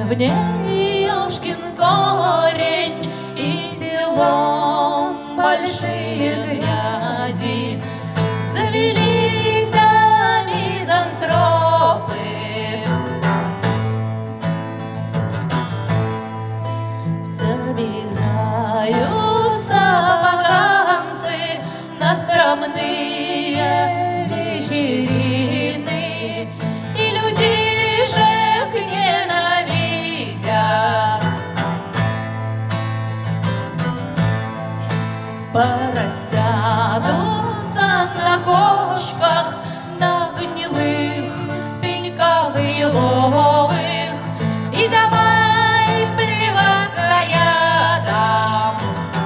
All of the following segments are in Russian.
деревне Ёшкин корень, и селом большие грязи. Завелись мизантропы, собираются поганцы на срамные вечерины, и людишек ненавидят. Поросятся на кочках, на гнилых пеньках еловых, и давай плеваться ядом.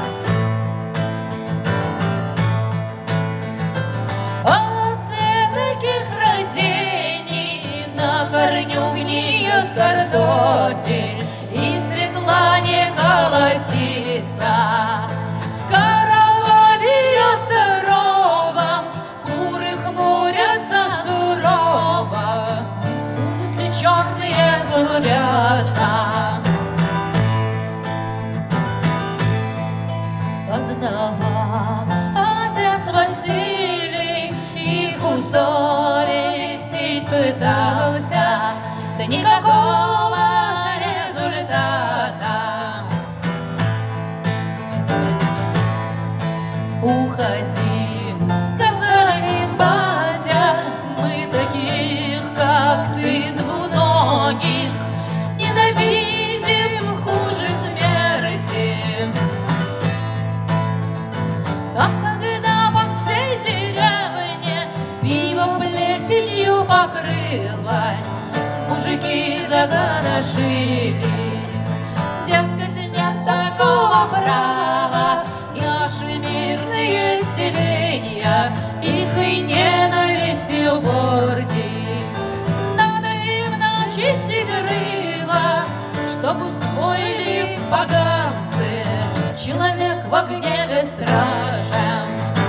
От таких родений на корню гниет картофель, и свекла не колосится. Корова дерется ровом, куры хмурятся сурово, мысли черные голубятся. Одного отец Василий их усовестить пытался, да никакого же результата. Уходи, сказали батя, мы таких, как ты, двуногих, ненавидим хуже смерти. А когда по всей деревне пиво плесенью покрылось, мужики загоношились, дескать, нет такого права. Наши мирные селения их и ненавистью портить. Надо им начистить рыло, чтоб усвоили поганцы, человек в гневе страшен.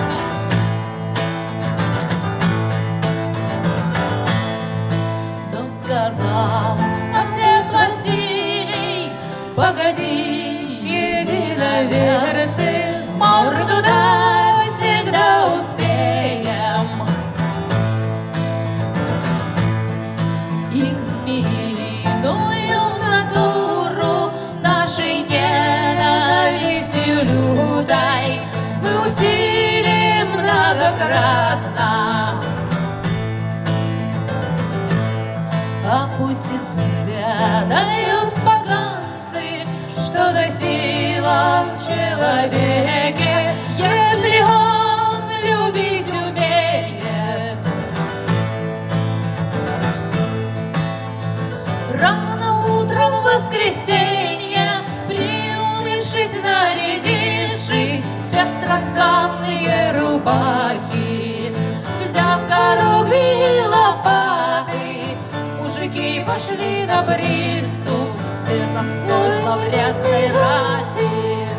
Но сказал отец Василий: погоди, единоверцы, морду дать всегда успеем. Их змеиную натуру нашей ненавистью лютой мы усилим многократно. А пусть изведают поганцы, что за сила в человеке, если он любить умеет. Рано утром в воскресенье, приумывшись, нарядившись, пестротканные рубахи, взяв коруги и лопаты, мужики пошли на приступ безовской славрятной рати.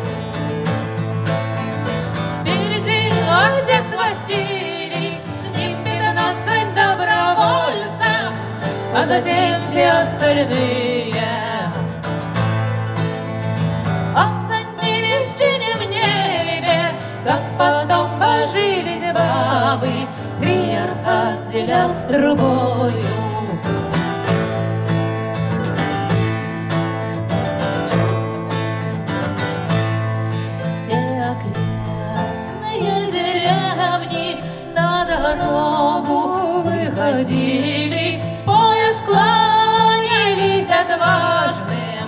Отец Василий, с ним 15 добровольцев, а затем все остальные. А за ними в синем небе, как потом божились бабы, триархат деля с трубою. На дорогу выходили, в пояс кланялись отважным.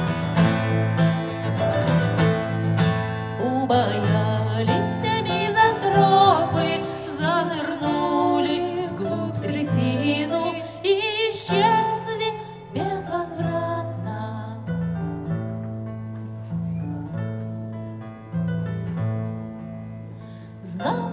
Убоялись мизантропы, занырнули вглубь трясину и исчезли безвозвратно. Знал